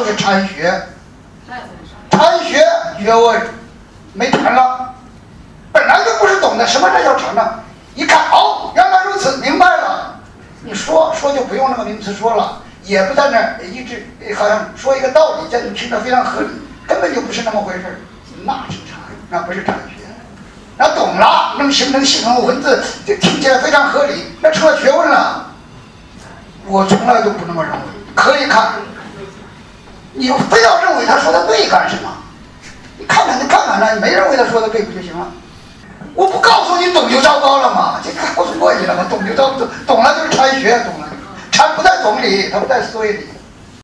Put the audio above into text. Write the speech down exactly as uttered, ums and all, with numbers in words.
是禅学，禅学学问没禅了，本来就不是懂的，什么这叫禅呢？一看哦，原来如此，明白了。你说说就不用那个名词说了，也不在那儿一直好像说一个道理，叫你听着非常合理，根本就不是那么回事，那是禅，那不是禅学。那懂了，能形成系统文字，就听起来非常合理，那成了学问了。我从来都不那么认为，可以看。你非要认为他说的对干什么？你看看，你看看呢，你没认为他说的对不就行了？我不告诉你懂就糟糕了吗？这告诉过你了吗？懂就糟，懂了就是禅学，懂了，禅不在懂里，它不在思维里。